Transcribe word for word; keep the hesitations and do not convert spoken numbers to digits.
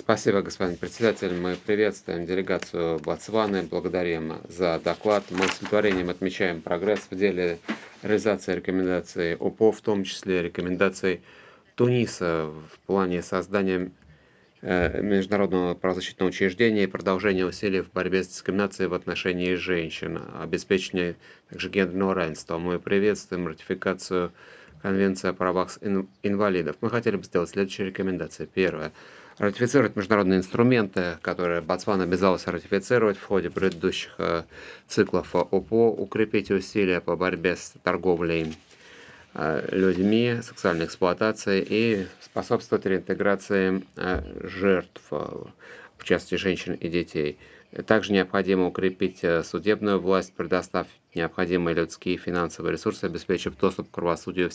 Спасибо, господин председатель. Мы приветствуем делегацию Ботсваны, благодарим за доклад. Мы с удовлетворением отмечаем прогресс в деле реализации рекомендаций ОПО, в том числе рекомендаций Туниса в плане создания э, международного правозащитного учреждения и продолжения усилий в борьбе с дискриминацией в отношении женщин, обеспечения также гендерного равенства. Мы приветствуем ратификацию Конвенции о правах ин- инвалидов. Мы хотели бы сделать следующие рекомендации. Первое. Ратифицировать международные инструменты, которые Ботсвана обязалась ратифицировать в ходе предыдущих э, циклов ОПО, укрепить усилия по борьбе с торговлей э, людьми, сексуальной эксплуатацией и способствовать реинтеграции э, жертв, э, в частности женщин и детей. Также необходимо укрепить э, судебную власть, предоставить необходимые людские и финансовые ресурсы, обеспечив доступ к правосудию